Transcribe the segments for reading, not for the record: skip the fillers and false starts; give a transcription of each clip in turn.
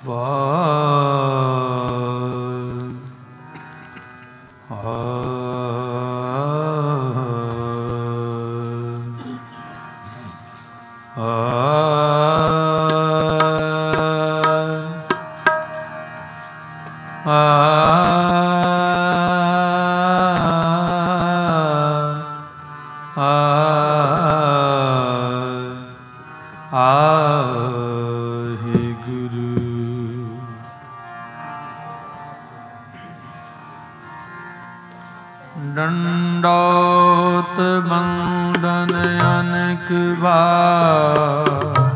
दंडोत बंदन अनेक बार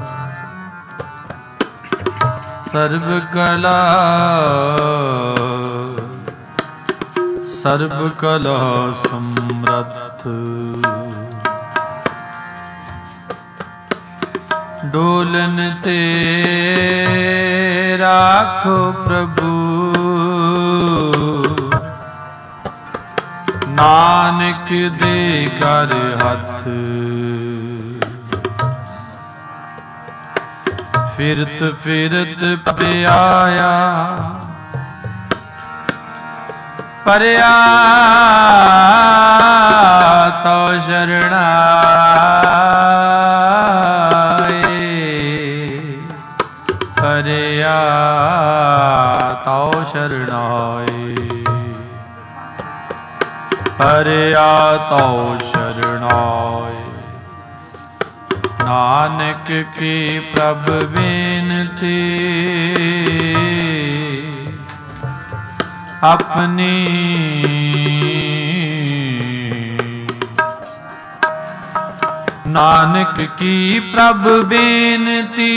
सर्व कला समर्थ डोलन ते राखो प्रभु नानक दे कर हथ फिरत फिरत प्याया परया तो शरणाए परया तो शरणाए परया तो शरणाए नानक की प्रभ बेनती अपनी नानक की प्रभ बेनती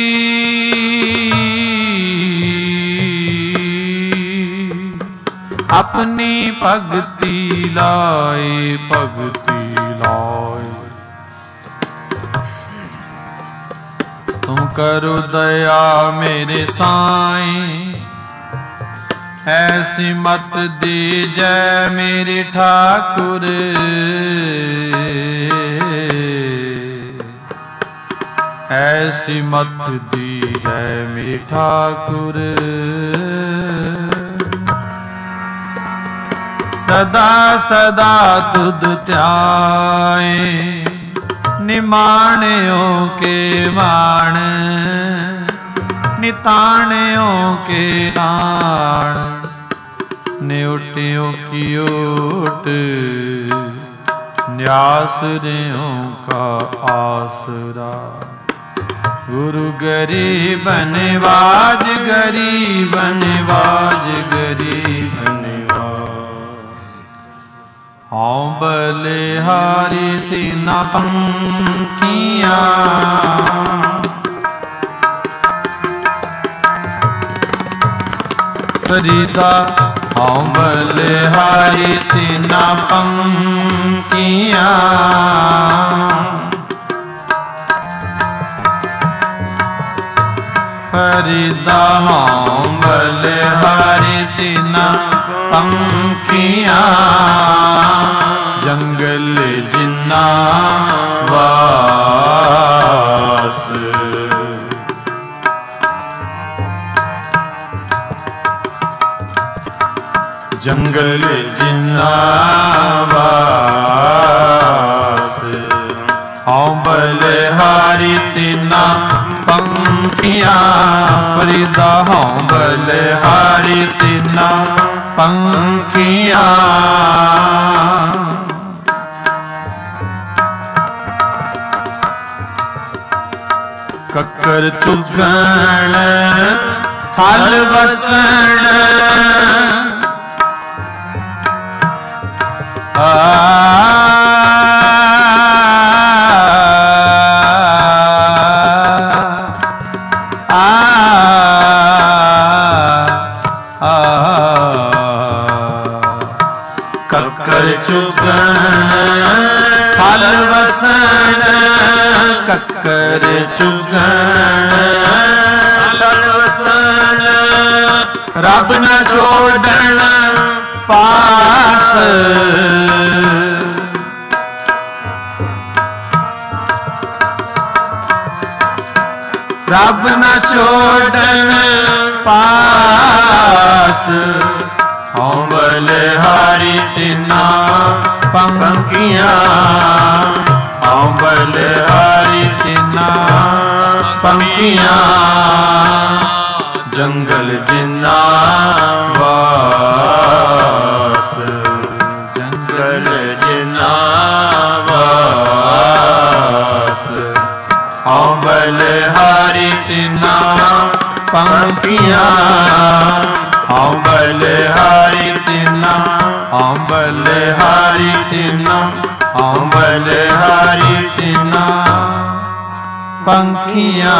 अपनी भगति लाए भगति लाए तुम करो दया मेरे साईं ऐसी मत दीजै मेरे ठाकुर ऐसी मत दीजै मेरे ठाकुर सदा सदा तुद त्याए निमाणियों के मान निताणियों के ताण न्योटियों की ओट न्यासरियों का आसरा गुरु गरीब निवाज गरीब निवाज गरीब निवाज हाँ बलिहारी तीना पंखियाँ फरीदा हाँ बलिहारी तीना पंखियाँ फरीदा हाँ बलिहारी तीना पंखियाँ जंगल जिन्ना वास जंगल जिन्ना वास हाँ बलिहारी तीना पंखियाँ फरीदा हाँ बलिहारी तीना पंखियाँ कक्कर चुगण थल वसण कक्कर चुगण फल वसन कक्कर चुगण फल वसन रब न छोड़न पास रब न छोड़न पास, हौं बलिहारी तिना पंखियां, हौं बलिहारी तिना पंखियां, जंगल जिन्ना वास, जंगल जिन्ना वास, हौं बलिहारी तिना पंखियां, हौं बलिहारी तिना, हौं बलिहारी तिना, हौं बलिहारी तिना पंखियां।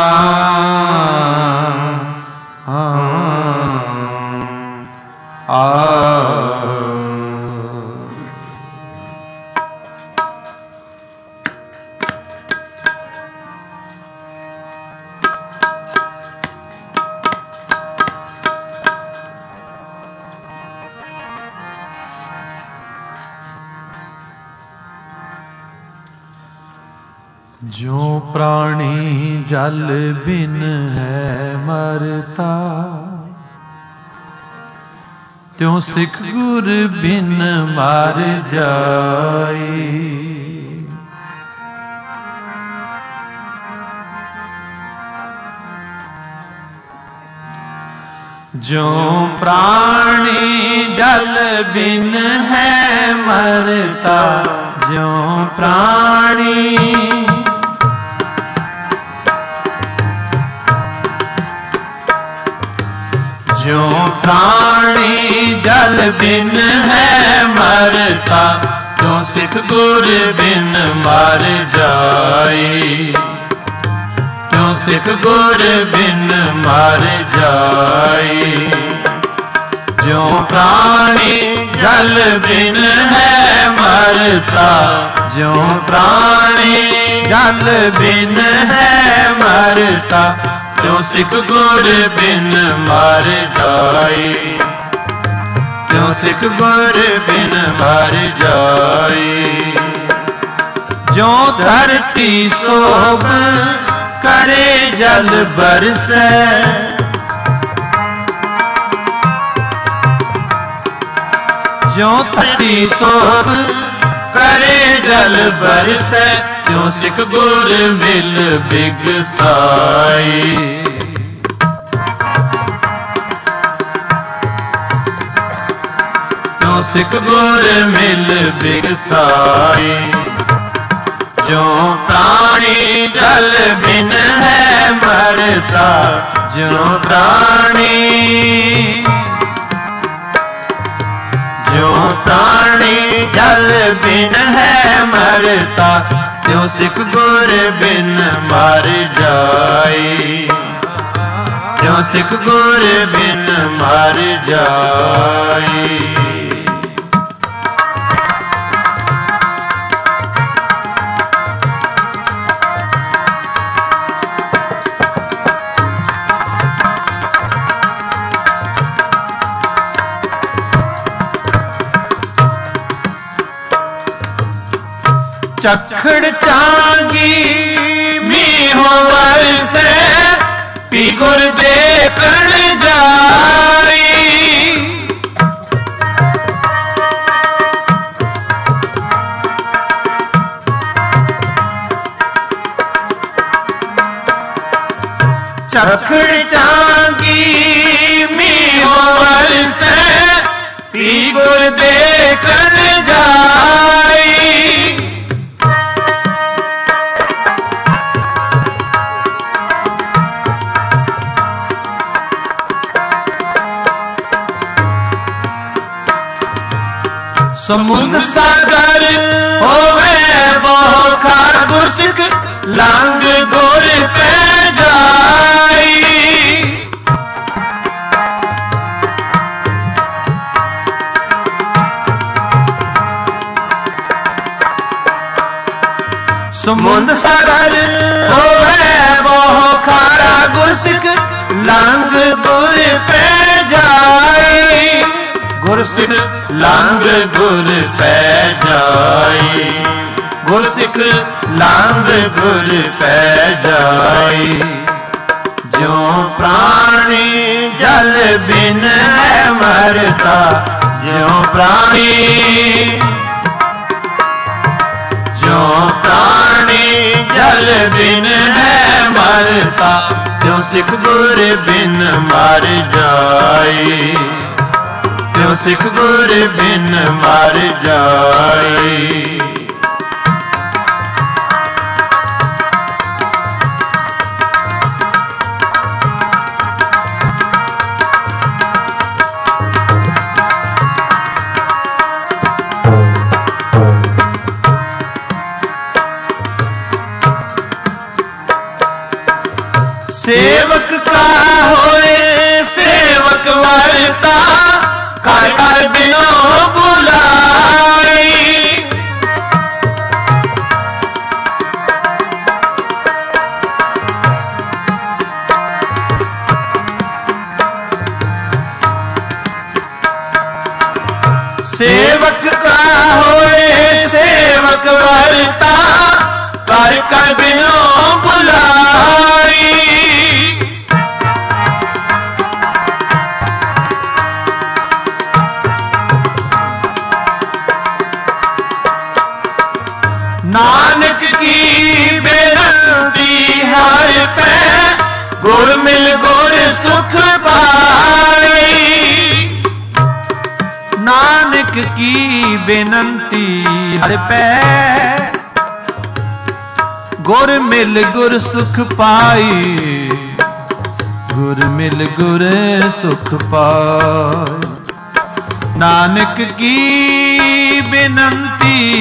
जो प्राणी जल बिन है मरता, त्यों सिख गुर बिन मर जाए। जो प्राणी जल बिन है मरता, जो प्राणी जो प्राणी जल बिन है मरता, त्यों सिख गुर बिन मर जाए, त्यों सिख गुर बिन मर जाए। जो प्राणी जल बिन है मरता, जो प्राणी जल बिन है मरता, त्यों सिख गुर बिन मर जाए, त्यों सिख गुर बिन मर जाए। जो धरती शोभ करे जल बरसे, जो धरती शोभ करे जल बरसे, त्यों सिख गुर मिल बिगसाई, त्यों सिख गुर मिल बिगसाई। जो प्राणी जल बिन है मरता, जो प्राणी जो प्राणी जल बिन है मरता, त्यों सिख गुर बिन मर जाए, त्यों सिख गुर बिन मर जाए। चखड़ चांगी मीहो बरसे, पी गुर देखण जाई। चखड़ चांगी मीहो बरसे, पी गुर देखण जाई। समुद्र सागर होवे बहु खार, गुरसिख लांग गुर पे जाई। समुद्र सागर होवे बहु खारा, गुरसिख लांग गुर पे जाई। गुरसिख लांग गुर पै जाई, गुरसिख लांग गुर पै जाई। ज्यों प्राणी जल बिन है मरता, ज्यों प्राणी जल बिन है मरता, त्यों सिख गुर बिन मर जाए, त्यों सिख गुर बिन मर जाए। सेवक का होए सेवक वर्ता, कर कर बिनो बुलाई। सेवक का होए सेवक वर्ता, कर कर बिनो बुलाई। नानक की बेनती हर पे, गुर मिल गुर सुख पाई। नानक की बेनती हर पे, गुर मिल गुर सुख पाई, गुर मिल गुर सुख पाई। नानक की बेनती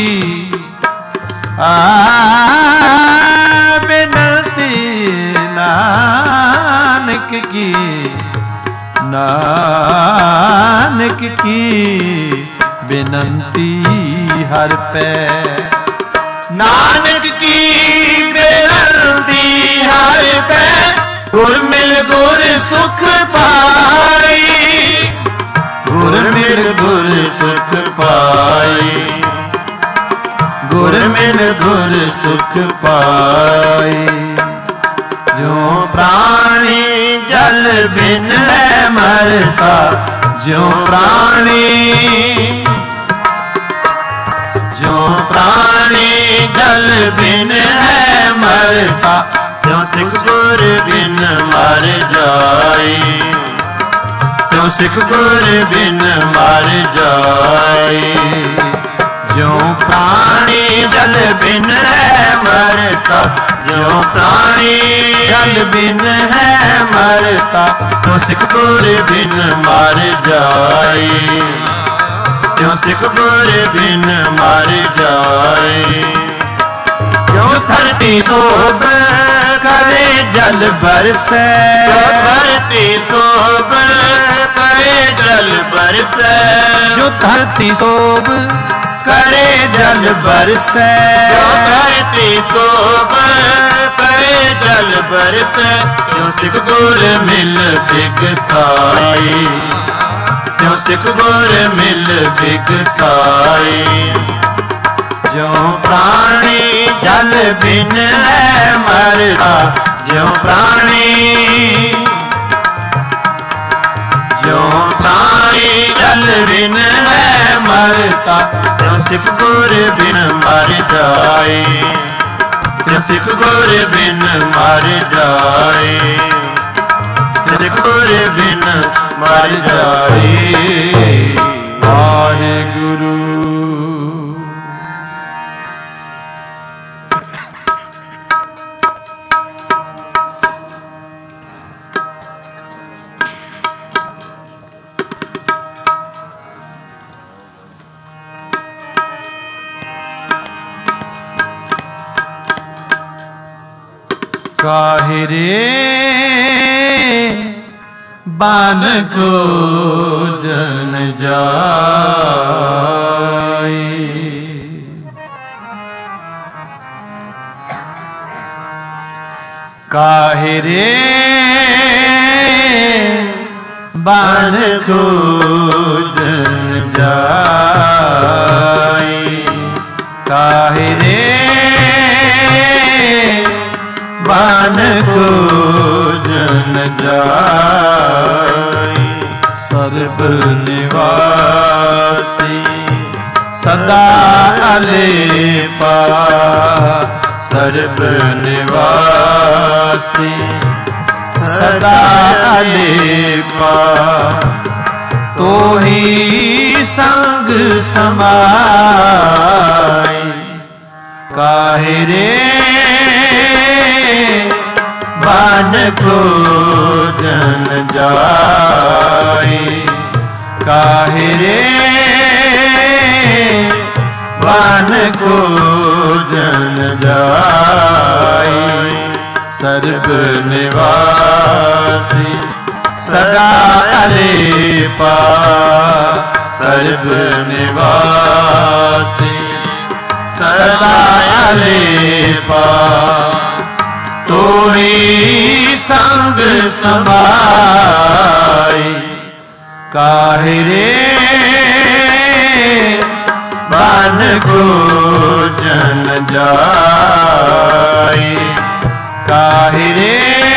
बेनती नानक की, नानक की बेनती हर पे। नानक की बेनती हर पे, गुर मिल गुर सुख पाई, गुर मिल गुर सुख पाई, गुर मिल गुर सुख पाई। ज्यों प्राणी जल बिन है मरता, ज्यों प्राणी जल बिन है मरता, त्यों सिख गुर बिन मर जाए, त्यों सिख गुर बिन मर जाए। ज्यों प्राणी जल बिन है मरता, ज्यों प्राणी जल बिन है मरता, त्यों सिख गुर बिन मर जाए, त्यों सिख गुर बिन मर जाए। क्यों धरती सोब करे जल बरसे, क्यों धरती सोब करे जल बरसे, जो धरती सोब करे जल बरसे, जो धरती सोब करे जल बरसे, त्यों सिख गुर मिल बिगसाई, त्यों सिख गुर मिल बिगसाई। ज्यों प्राणी जल बिन है मरता, ज्यों प्राणी जल बिन है मरता, त्यों सिख गुर बिन मर जाए, त्यों सिख गुर बिन मर जाए, त्यों सिख गुर बिन मर जाए। वाहेगुरु। काहे रे बान को जन जाए, काहे रे बान को जन जाए, काहे रे बान को जन जन जाई सर्ब निवासी सदा अलेपा सर्ब निवासी सदा अलेपा तो ही संग समाई काहे रे बान को जन जाई काहे रे बान को जन जाई सर्ब निवासी सदा अलेपा सर्ब निवासी सदा अलेपा तो ही संग समाई काहे रे बान को जन जाई काहे रे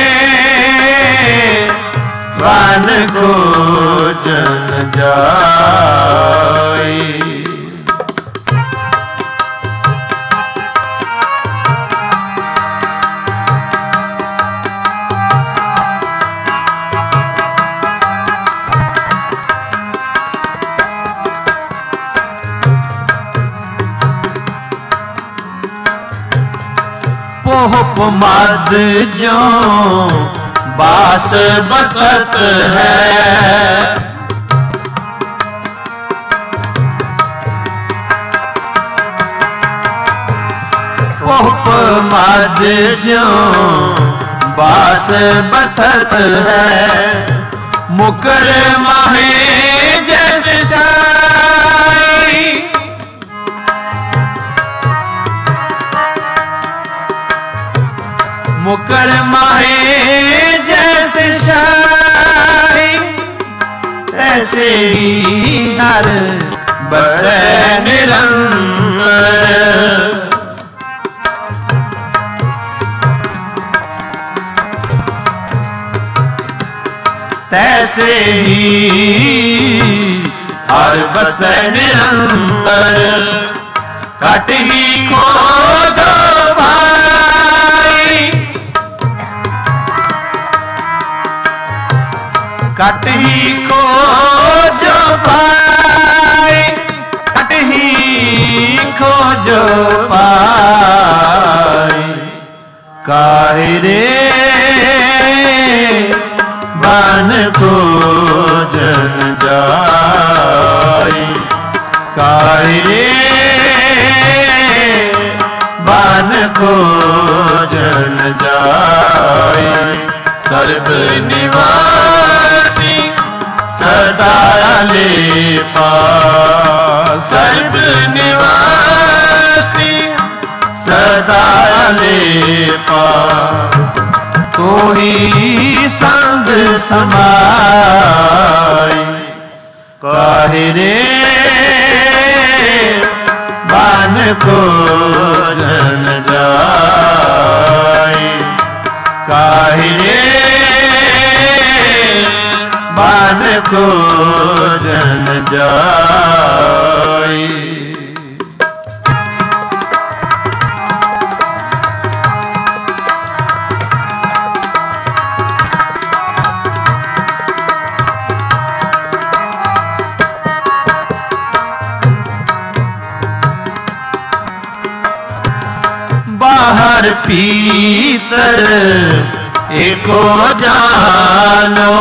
बान को जन जाई पोप मद जो बास बसत है पोप मद जो बास बसत है मुकर माहे जैसे शाई मुकर माहे जैसे शाही ऐसे ही हर बसे निरंतर तैसे ही हर बसे निरंतर कट ही को जो कट ही को जो पाए कट ही को जो पाए काहे रे बान को जन जाई काहे रे बान को जन जाई सर्ब निवासी सदा अलेपा सर्ब निवासी सदा अलेपा तो ही संग समाई काहे रे बान को जन जाई काहे रे बान को जन जाई बाहर भीतर एको जानो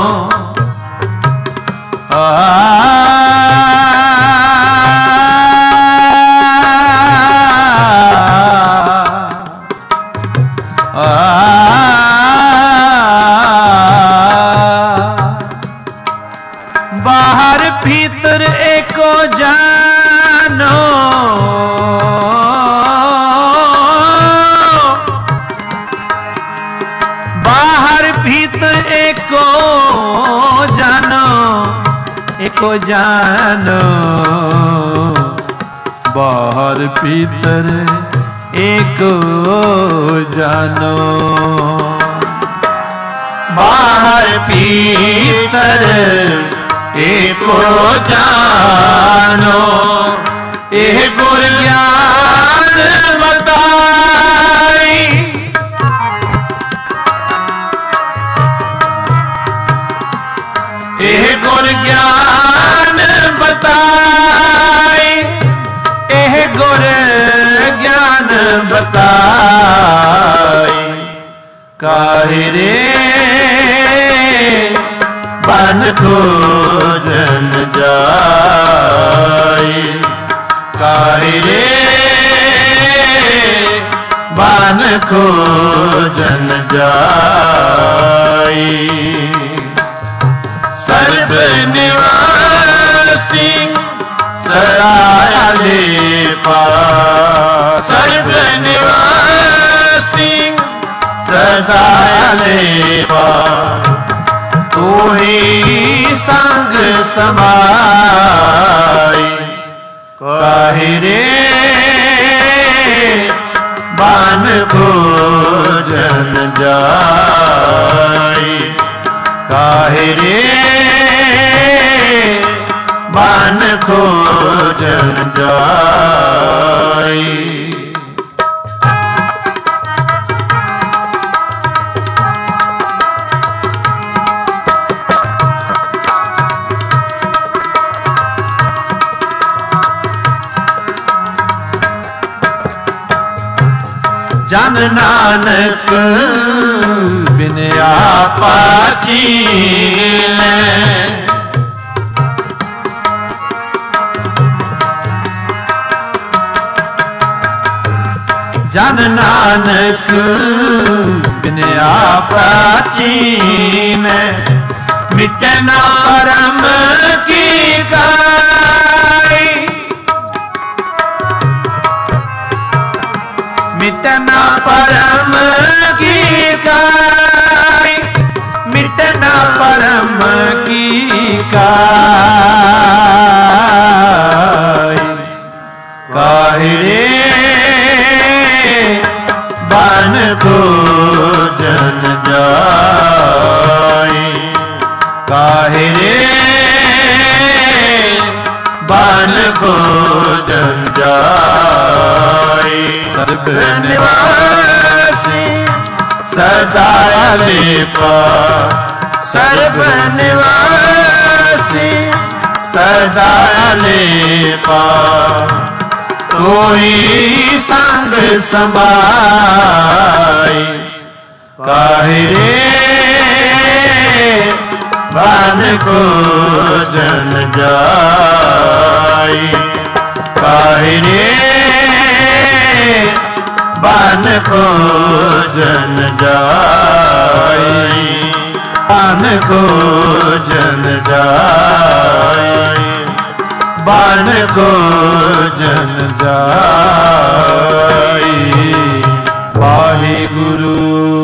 बाहर भीतर एको जानो बाहर भीतर एको जानो एको जानो बाहर भीतर एको जानो बाहर भीतर एको जानो, एह गुर ज्ञान बताई। एह गुर ज्ञान बताई, एह गुर ज्ञान बताई। काहे रे बन खोजन जाई, काहे रे बन खोजन जाई। सर्व निवासी सराया लेपा, सर्व निवासी सदाया लेपा। तू ही संग समाई, काहे रे बन खोजन जाई, काहे रे बन खोजन जाई। जन नानक बिन आपा चीले, जन नानक बिन आपा चीले। मिटे ना परम की काई, मिटना परम की काई, मिटना परम की काई। काहे रे बन खोजन जाई, काहे रे बन खोजन जाई। सर्व निवासी सदा लेपा, सर्व निवासी सदा लेपा। कोई संग समाई, काहे रे बन खोजन जाई, काहे रे बन खोजन जाई, बन खोजन जाई, बन खोजन जाई। वाहिगुरु।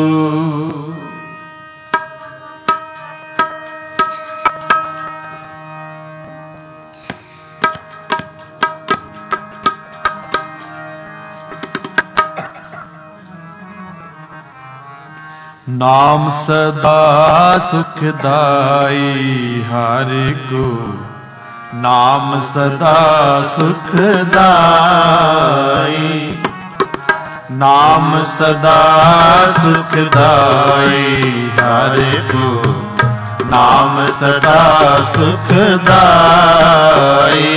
नाम सदा सुखदाई हरि को, नाम सदा सुखदाई, नाम सदा सुखदाई हरि को, नाम सदा सुखदाई।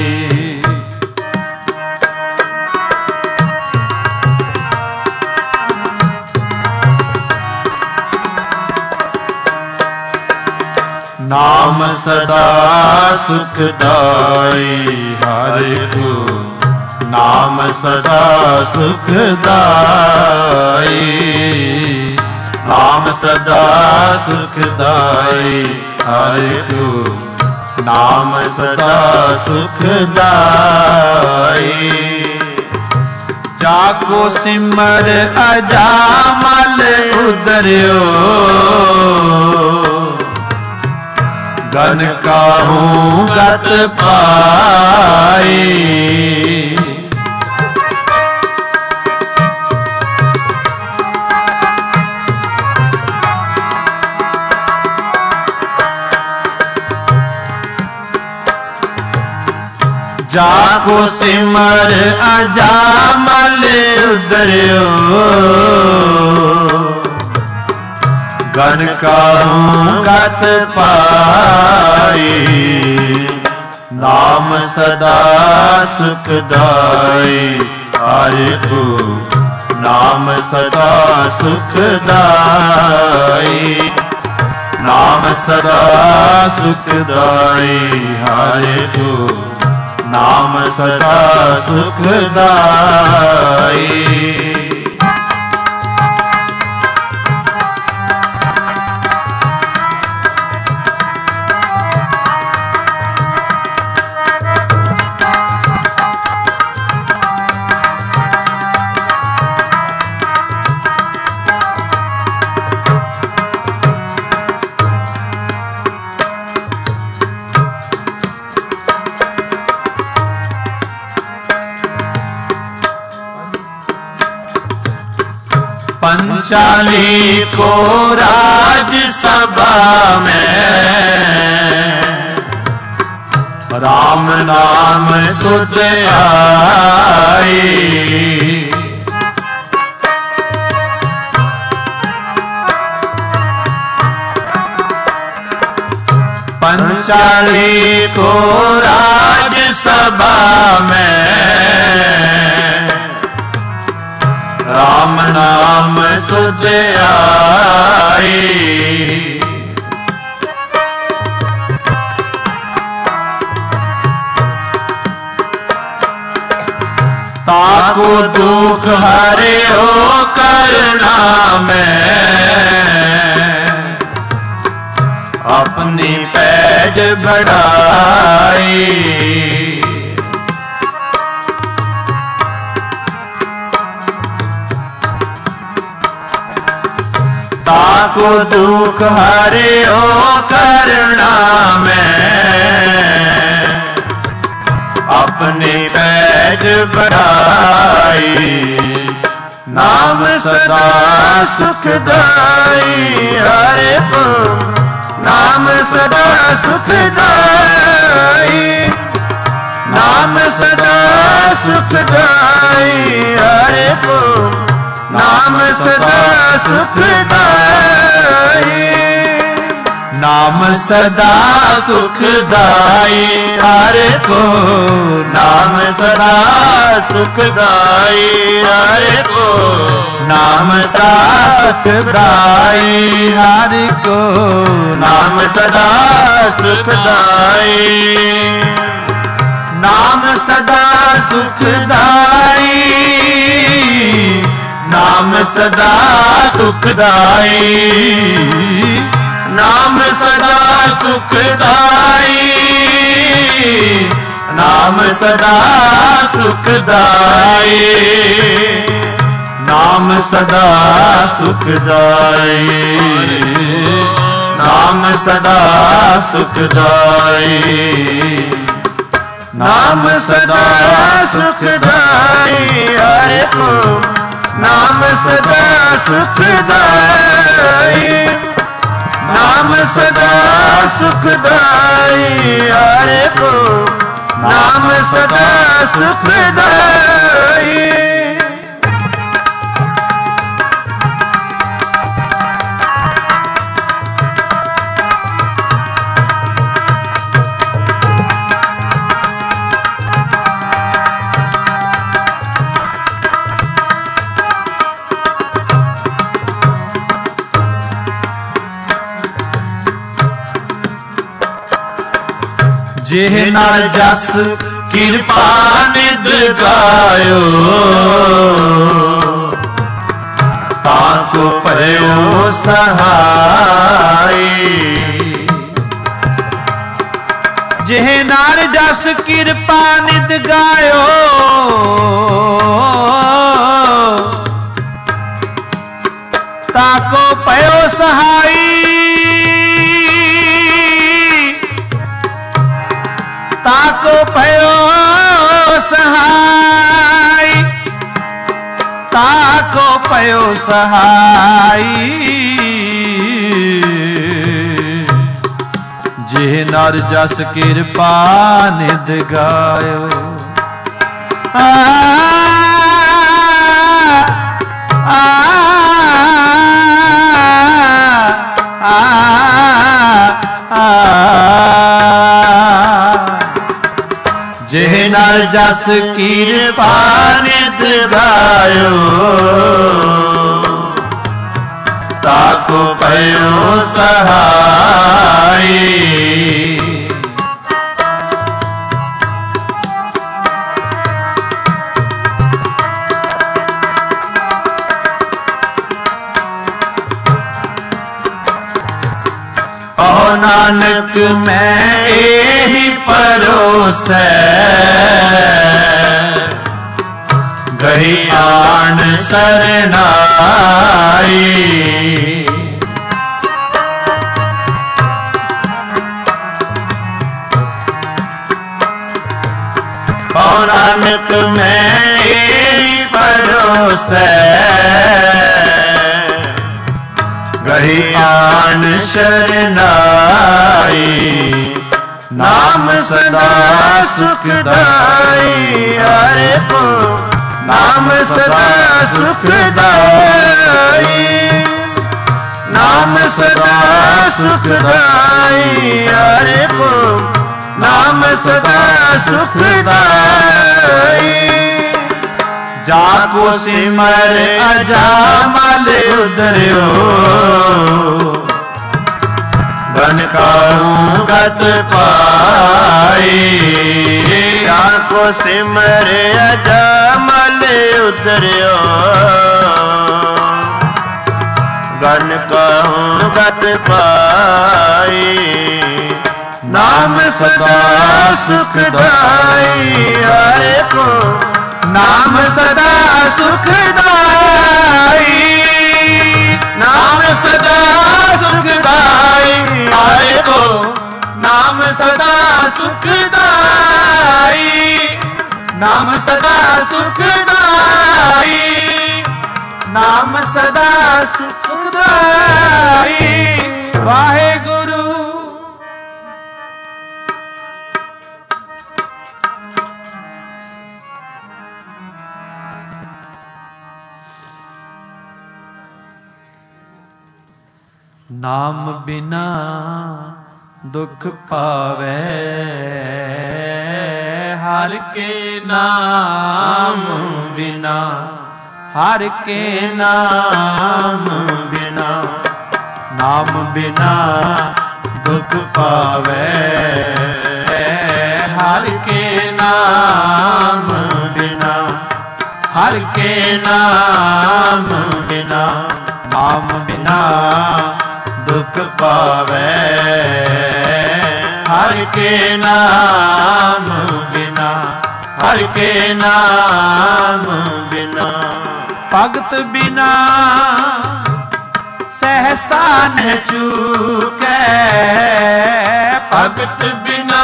नाम सदा सुखदाई हरि को, नाम सदा सुखदाई, नाम सदा सुखदाई हरि को, नाम सदा सुखदाई। जाको सिमर अजामल उदर्यो, गन काहूं गत पाई। जाको सिमर अजामल उदरियो गण काहू गत पाई नाम सदा सुखदाई हरि को नाम सदा सुखदाई नाम सदा सुखदाई हरि को नाम सदा सुखदाई। पंचाली को राजसभा में राम नाम सुध आई पंचाली को राजसभा में राम नाम सुध आई ताको दुख हरे हो करना में अपनी पैज बढ़ाई ताको दुख हरे ओ करना में अपनी पैज बढ़ाई नाम सदा सुखदाई हरे को नाम सदा सुखदाई नाम सदा सुखदाई हरे को नाम सदा सुखदाई नाम सदा सुखदाई हरे को नाम सदा सुखदाई हरे को नाम सदा सुखदाई हरे को नाम सदा सुखदाई नाम सदा सुखदाई नाम सदा सुखदाई नाम सदा सुखदाई नाम सदा सुखदाई नाम सदा सुखदाई नाम सदा सुखदाई नाम सदा सुखदाई हरे को नाम सदा सुखदाई नाम सदा सुखदाई हरे को नाम सदा सुखदाई जेह नाल जस कृपा निध गायो ताको पयो सहाई जेह नाल जस कृपा निध गायो ताको पयो सहाई ताको पयो सहाय ताको पयो सहाय ਜੇ ਨਰ ਜਸ ਕਿਰਪਾ ਨਿਧ ਗਾਇਓ। ਜੇ ਨਰ ਜਸ ਕਿਰਪਾ ਨਿਧ ਗਾਇਓ, ਤਾਕੋ ਭਇਓ ਸਹਾਈ। ਓ ਨਾਨਕ ਮੈਂ ਇਹੀ ਪਰੋਸੈ, ਗਈ ਆਣ ਸਰਨਾਈ। ਓ ਨਾਨਕ ਮੈਂ ਇਹੀ ਪਰੋਸੈ, ਗਈ ਆਣ ਸਰਨਾਈ। ਨਾਮ ਸਦਾ ਸੁਖਦਾਈ, ਹਰਿ ਕੋ ਨਾਮ ਸਦਾ ਸੁਖਦਾਈ। ਨਾਮ ਸਦਾ ਸੁਖਦਾਈ, ਹਰਿ ਕੋ ਨਾਮ ਸਦਾ ਸੁਖਦਾਈ। ਜਾਕੋ ਸਿਮਰ ਅਜਾਮਲ ਉਦਰਿਓ, ਧਨ ਕਾਹੂ ਗਤ ਪਾਈ। ਜਾਕੋ ਸਿਮਰ ਅਜਾਮਲ ਉਦਰਿਓ, ਧਨ ਕਾਹੂ ਗਤ ਪਾਈ। ਨਾਮ ਸਦਾ ਸੁਖਦਾਈ, ਹਰਿ ਕੋ ਨਾਮ ਸਦਾ ਸੁਖਦਾਈ। ਨਾਮ ਸਦਾ ਸੁਖਦਾਈ, ਹਰਿ ਕੋ ਨਾਮ ਸਦਾ ਸੁਖਦਾਈ। ਨਾਮ ਸਦਾ ਸੁਖਦਾਈ, ਨਾਮ ਸਦਾ ਸੁਖਦਾਈ। ਵਾਹਿਗੁਰੂ। ਨਾਮ ਬਿਨਾ ਦੁਖ ਪਾਵੇ, ਹਰ ਕੇ ਨਾਮ ਬਿਨਾ, ਹਰ ਕੇ ਨਾਮ ਬਿਨਾ। ਨਾਮ ਬਿਨਾ ਦੁਖ ਪਾਵੇ, ਹਰ ਕੇ ਨਾਮ ਬਿਨਾ, ਹਰ ਕੇ ਨਾਮ ਬਿਨਾ। ਨਾਮ ਬਿਨਾ ਦੁਖ ਪਾਵੇ, ਹਰ ਕੇ ਨਾਮ ਬਿਨਾ, ਹਰ ਕੇ ਨਾਮ ਬਿਨਾ। ਭਗਤ ਬਿਨਾ ਸਹਸਾ ਨ ਚੂਕੈ, ਭਗਤ ਬਿਨਾ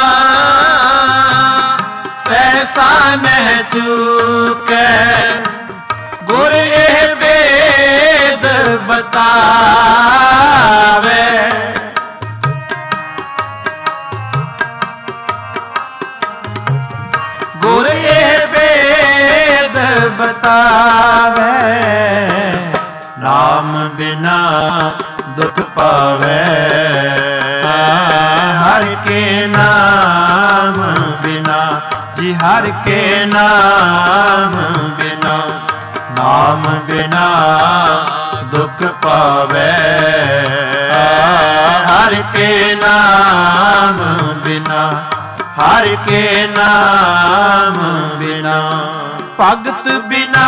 ਸਹਸਾ ਨ ਚੂਕੈ। ਗੁਰ ਇਹ ਵੇਦ ਬਤਾਵੇ, ਗੁਰ ਇਹ ਵੇਦ ਬਤਾਵੇ। ਨਾਮ ਬਿਨਾ ਦੁਖ ਪਾਵੇ, ਹਰ ਕੇ ਨਾਮ ਬਿਨਾ। ਜੀ ਹਰ ਕੇ ਨਾਮ ਬਿਨਾ। ਨਾਮ ਬਿਨਾ ਦੁਖ ਪਾਵੇ, ਹਰ ਕੇ ਨਾਮ ਬਿਨਾ, ਹਰ ਕੇ ਨਾਮ ਬਿਨਾ। ਭਗਤ ਬਿਨਾ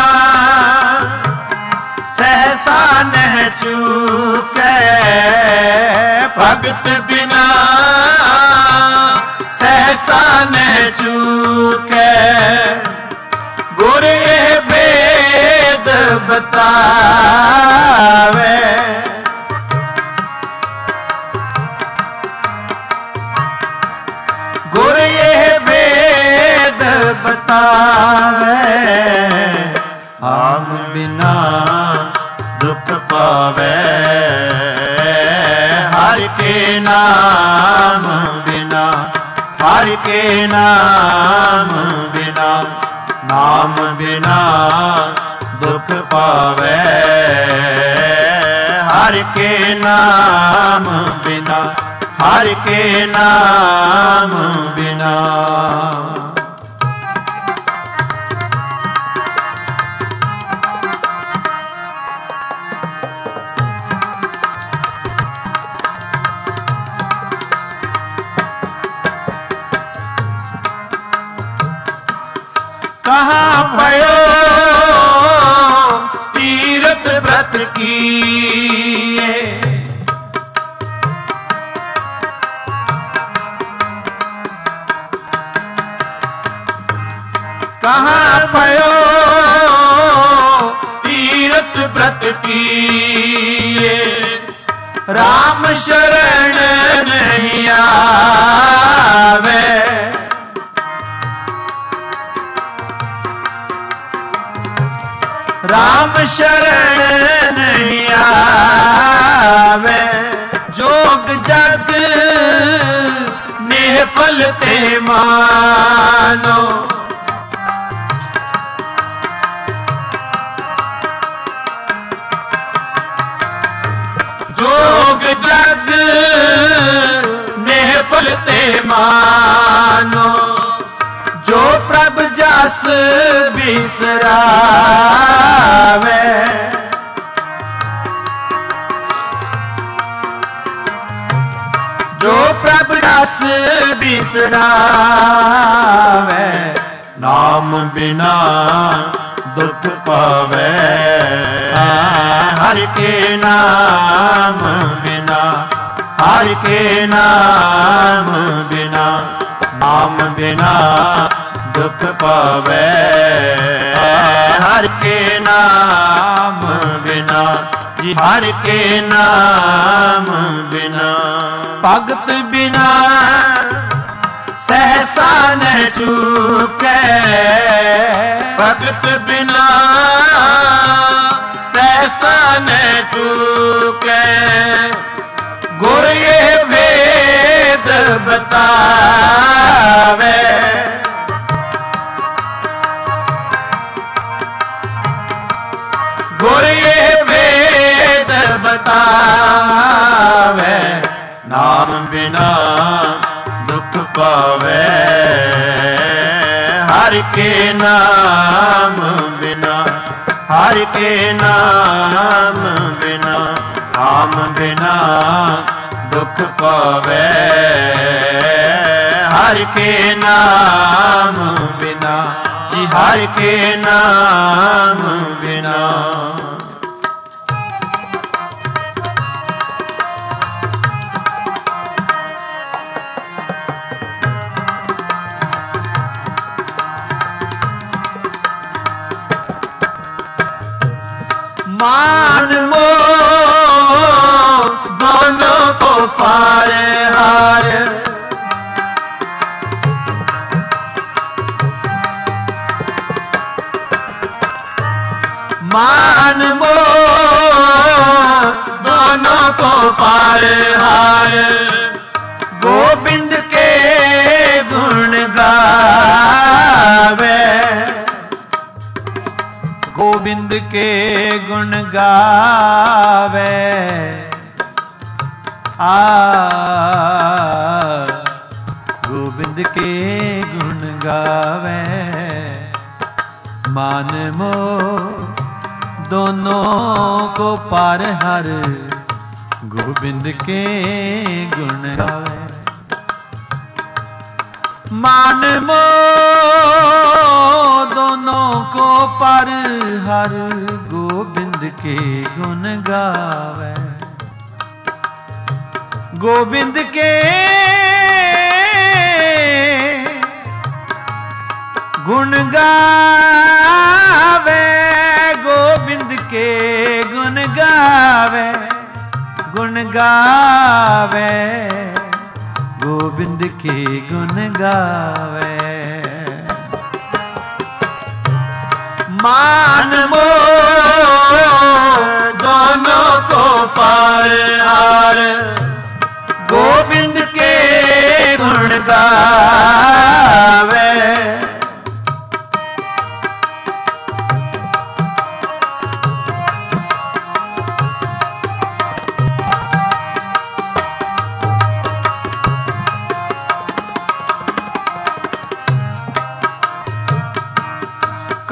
ਸਹਸਾ ਨ ਚੂਕੈ, ਭਗਤ ਬਿਨਾ ਸਹਸਾ ਨ ਚੂਕੈ। ਗੁਰ ਇਹ ਵੇਦ ਬਤਾਵੇ, ਗੁਰ ਇਹ ਵੇਦ ਬਤਾਵੇ। ਆਮ ਬਿਨਾ ਦੁਖ ਪਾਵੇ, ਹਰ के नाम बिना, हरि के नाम बिना, नाम बिना दुख पावे। हरि के नाम बिना, हरि के नाम बिना। कहाँ भयो तीर्थ व्रत किए, कहाँ भयो तीर्थ व्रत किए, राम शरण नहीं आवे। राम शरण नहीं आवे, जोग जग निफल ते मानो। जोग जग निफल ते मानो, जो प्रभ जस बिसरावे। जो प्रभ जस बिसरावे, नाम बिना दुख पावे। हरि के नाम बिना, हरि के नाम बिना, नाम बिना दुख पावे। हरि के नाम बिना, जी हरि के नाम बिना। भगत बिना सहसा न चूके, भगत बिना सहसा न चूके। गुर ये वेद बतावे, गुर ये वेद बतावे। नाम बिना दुख पावे। हरि के नाम बिना, हरि के नाम बिना, नाम बिना दुख पावे। हरि के नाम बिना, जी हरि के नाम बिना। मान मोह दोनों को पार हार, मान मोह दोनों को पार हार। गोविंद के गुण गावे, गोविंद के गुण गावे। गोविंद के गुण गावे। मान मोह दोनों को पार हर, गोविंद के गुण गावे। मान मोह दोनों को पार हर, गोविंद के गुण गावे। गोविंद के गुण गावे, गोविंद के गुण गावे, गुण गावे, गोविंद के गुण गावे। मान मोह दोनों को पार हार,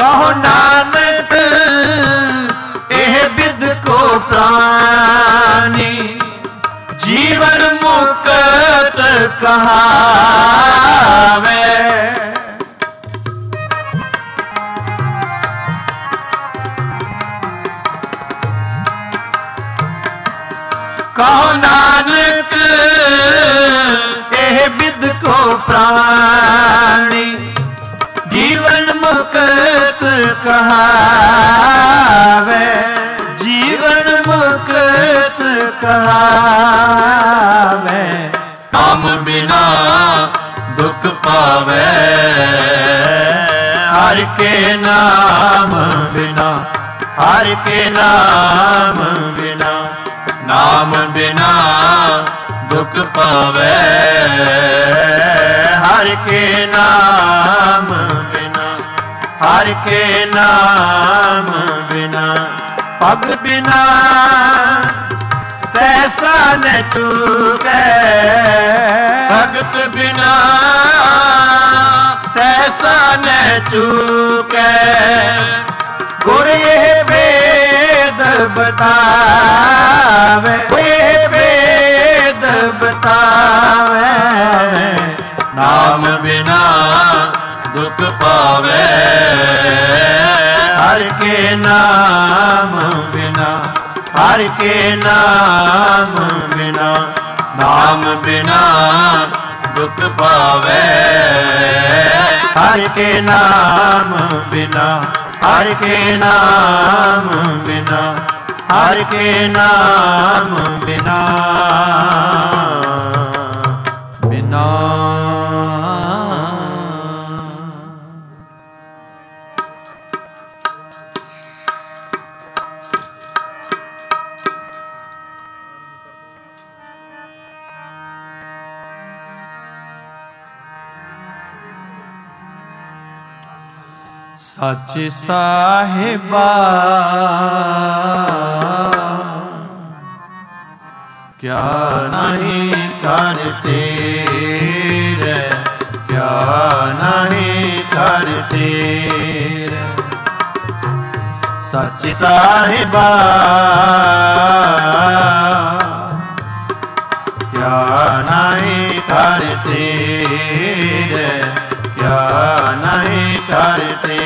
ਕਹੋ ਨਾਨਕ ਇਹ ਬਿਦ ਕੋ ਪ੍ਰਾਨੀ ਜੀਵਨ ਮੁਕਤ ਕਹਾਵੇ। ਕਹੋ ਨਾਨਕ ਇਹ ਬਿਦ ਕੋ ਪ੍ਰਾਣੀ ਜੀਵਨ ਮੁਕਤ ਕਹਾਵੇ। ਜੀਵਨ ਮੁਕਤ ਕਹਾਵੇ। ਨਾਮ ਬਿਨਾ ਦੁਖ ਪਾਵੇ ਹਰਿ ਕੇ ਨਾਮ ਬਿਨਾ ਹਰਿ ਕੇ ਨਾਮ ਬਿਨਾ ਨਾਮ ਬਿਨਾ ਦੁਖ ਪਾਵੇ ਹਰਿ ਕੇ ਨਾਮ ਬਿਨਾ ਹਰਿ ਕੇ ਨਾਮ ਬਿਨਾ ਪਗ ਬਿਨਾ ਸਹਿਸਾ ਨ ਚੂਕੈ ਭਗਤ ਬਿਨਾ ਸਹਿਸਾ ਨ ਚੂਕੈ ਗੁਰ ਇਹ ਵੇਦ ਬਤਾਵੇ ਇਹ ਵੇਦ ਬਤਾਵੇ ਨਾਮ ਬਿਨਾ ਦੁਖ ਪਾਵੇ ਹਰਿ ਕੇ ਨਾਮ ਬਿਨਾ ਹਰਿ ਕੇ ਨਾਮ ਬਿਨਾ ਨਾਮ ਬਿਨਾ ਦੁਖ ਪਾਵੇ ਹਰਿ ਕੇ ਨਾਮ ਬਿਨਾ ਹਰਿ ਕੇ ਨਾਮ ਬਿਨਾ ਹਰਿ ਕੇ ਨਾਮ ਬਿਨਾ ਬਿਨਾ ਸੱਚ ਸਾਹਿਬਾ ਕਿਆ ਨਹੀਂ ਕਰਤੇ ਰੇ ਕਿਆ ਨਹੀਂ ਕਰਤੇ ਰੇ ਸੱਚ ਸਾਹਿਬਾ ਕਿਆ ਨਹੀਂ ਕਰਤੇ ਰੇ ਕਿਆ ਨਹੀਂ करते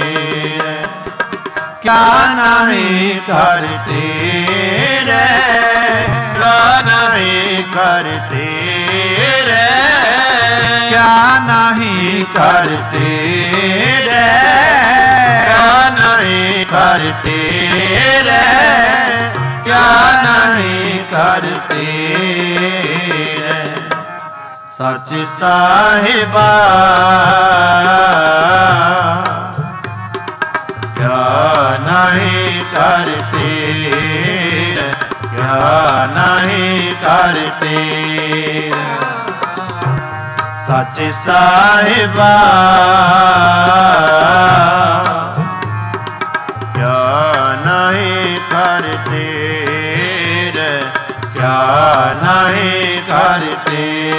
क्या नहीं करते रे क्या नहीं करते रे क्या नहीं करते रे क्या नहीं करते रे क्या नहीं करते रे सच साहिबा क्या नहीं करते क्या नहीं करते सच साहिबा क्या नहीं करते क्या नहीं करते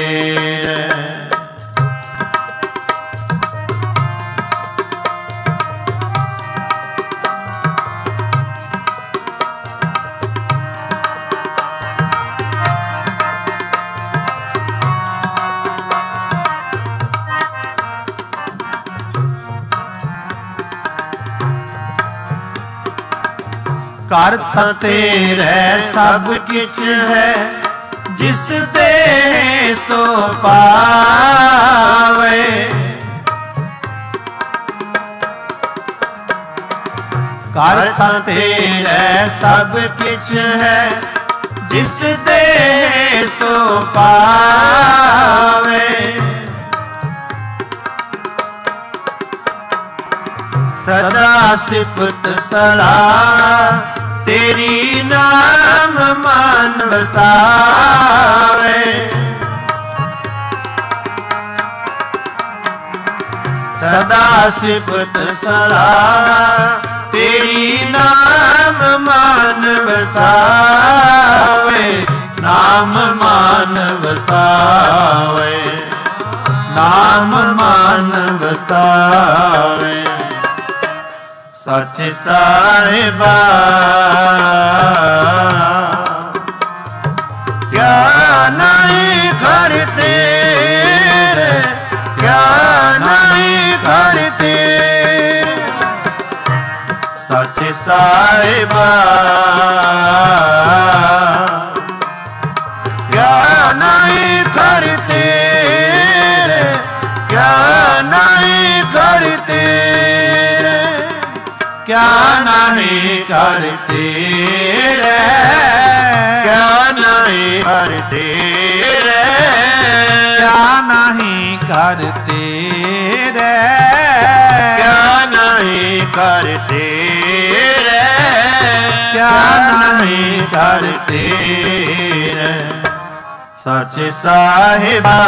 करता तेरे सब किछ है जिस दे सो पावे करता तेरे सब किछ है जिस दे सो पावे सदा सिफत सलाह तेरी नाम मान वसावे सदा सिफत सलाह तेरी नाम मान वसावे नाम मान वसावे नाम मान वसावे सच साहिबा क्या नहीं करते रे, क्या नहीं करते सच साहिबा क्या नहीं करते रे, क्या नहीं करते रे, क्या नहीं करते रे, क्या नहीं करते रे, क्या नहीं करते रे, क्या नहीं करते रे, क्या नहीं करते रे सच साहिबा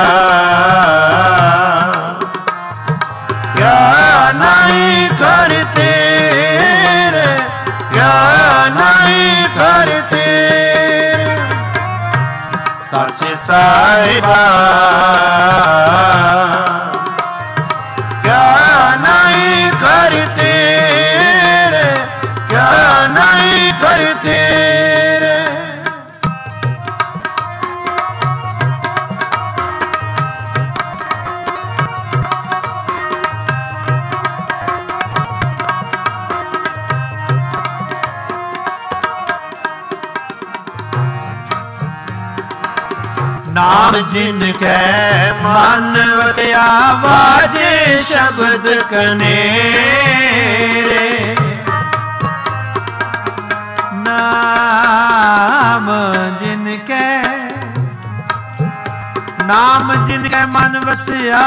क्या नहीं करते रे, क्या नहीं करते सच साहिबा क्या नहीं करते रे, क्या नहीं करते रे। नाम जिनके मन वसिया वाजे शब्द कनेरे, नाम जिनके, नाम जिनके मन वसिया,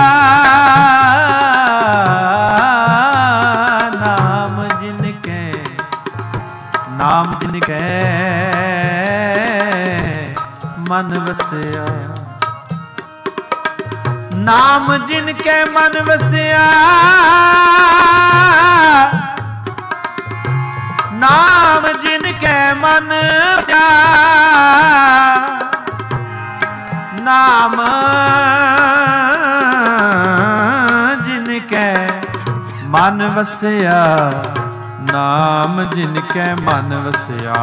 नाम जिनके, नाम जिनके मन वसिया, नाम जिनके मन वसिया, नाम जिनके मन वसिया, नाम जिनके मन वसिया, नाम जिनके मन वसिया,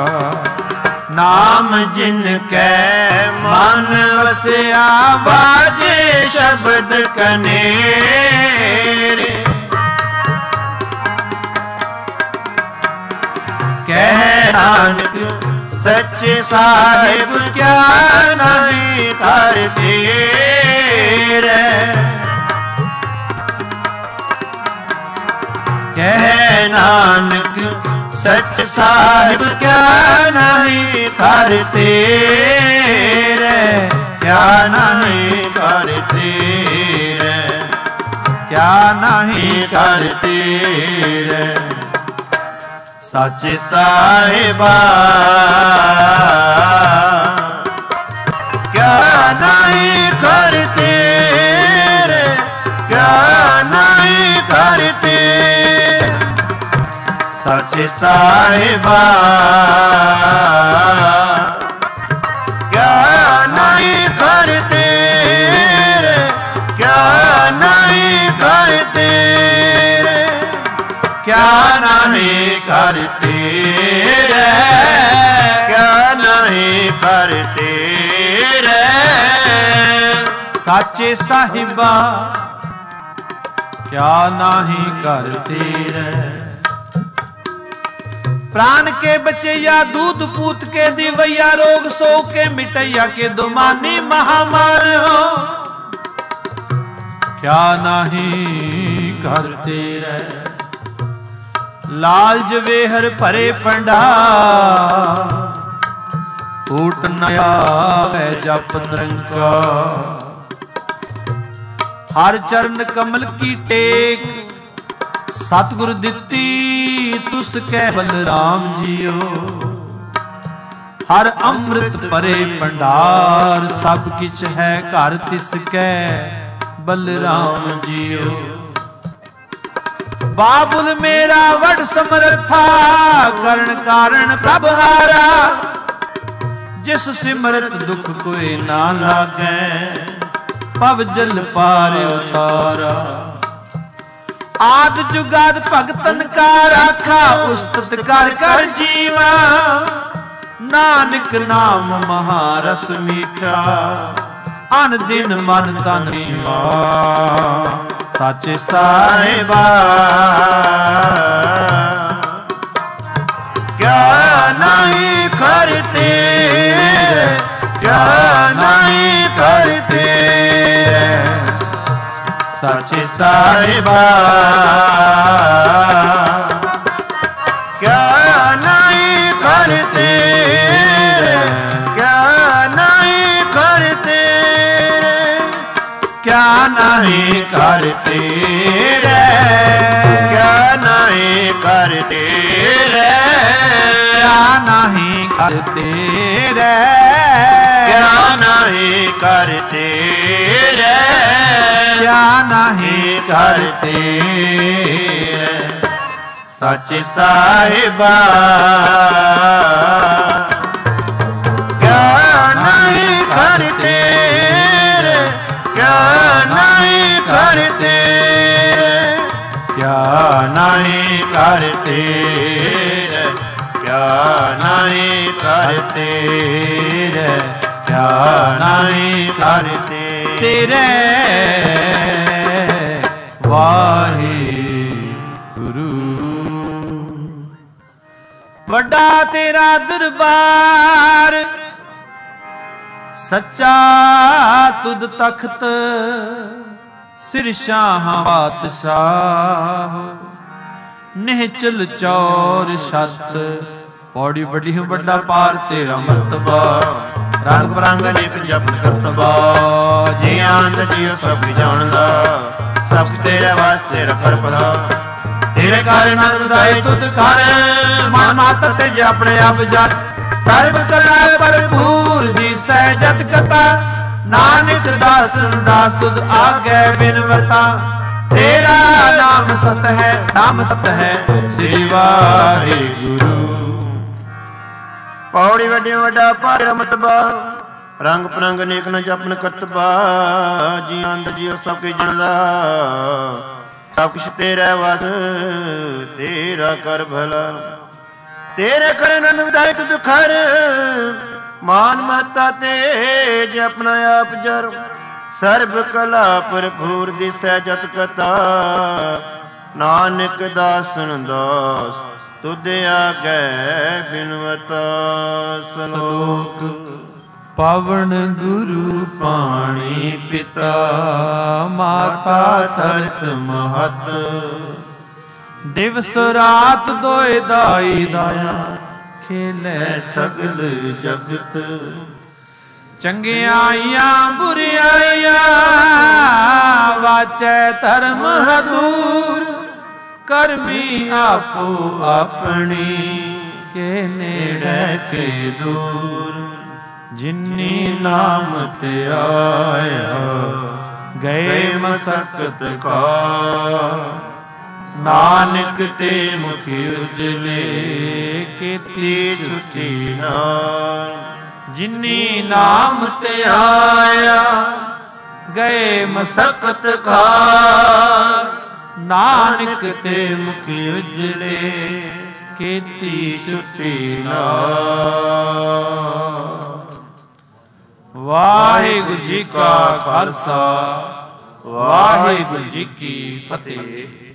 नाम जिनके मन वसिया बाजे शब्द कनेरे, कह नानक सच्चे साहिब क्या नहीं करते रे, कह नानक सच साहिब क्या नहीं करते रे, क्या नहीं करते रे, क्या नहीं करते रे सच साहिबा क्या नहीं करते रे, क्या नहीं करते सच साहिबा क्या नहीं करते रे, क्या नहीं करते रे, क्या नहीं करते रे, क्या नहीं करते रे साचे साहिबा क्या नहीं करते रे। प्राण के बचैया दूध पूत के दिवैया, रोग सो के मिटैया के दुमानी महामार हो, क्या नहीं करते रे। लाल जवेहर भरे भंडार, टूट नया है जप निरंकार। हर चरण कमल की टेक, सतगुर दिती तुस कै बलराम जियो। हर अमृत परे भंडार, सब किछ है घर तिसकै बलराम जियो। बाबुल मेरा वड समर्था, करण कारण प्रभ हारा। जिस सिमरत दुख कोई ना लागै, पव जल पार उतारा। आद जुगाद भगतन का राखा उस्तत कर कर जीवा नानक नाम महारस मीठा अन दिन मन तन रीवा साचे साहिबा क्या नहीं करते क्या नहीं करते साचे साहिबा क्या नहीं करते क्या नहीं करते क्या नहीं करते रे क्या नहीं करते रे क्या नहीं करते रे क्या नहीं करते रे क्या नहीं करते रे सच साहिबा क्या नहीं करते रे क्या नहीं करते क्या नहीं करते रे क्या नहीं करते रे क्या नहीं करते तेरे वाहिगुरु वड्डा तेरा दरबार सच्चा तुद तख्त सिर शाह बादशाह निहचल चौर छत पौड़ी बड़ी बड़ा पार तेरा मर्तबा रंग बरंग नेक जप करतबा जी आंद जियो सब जानदा सब तेरे वास्ते रखर परा तेरे कारण नंदाई तुद कर मन मात ते अपने आप जान सर्व कला भरपूर जी सहजत कथा नानक दास दास तुद आगे बिनवता तेरा नाम सत है श्री वाहिगुरु पौड़ी वड्डी वड्डा पार मतबा रंग परंग नेक न जपन करतबा जी आंद जियो सब कुछ जानदा सब कुछ तेरा वस तेरा कर भला तेरे कर नंद विदाई तुद खर मान महता तेज अपना आप जर सर्व कला भरपूर दिसै जत कथा नानक दासन दास तुद आगे बिनवता श्लोक पवन गुरु पाणी पिता माता तरत महत दिवस रात दोए दाई दाया खेले सगल जगत चंगियाइयां बुरियाइयां वाचै धर्म हदूर करमी आपो अपनी के नेड़े के दूर जिन्नी नाम ते आया गए मसकत का नानक ते मुखी उजले कीती छुटी नाम जिन्नी नाम ते आया गए मसकत का नानक ते मुखी उजले कीती छुटी नाम। वाहिगुरु जी का खालसा वाहिगुरु जी की फतेह।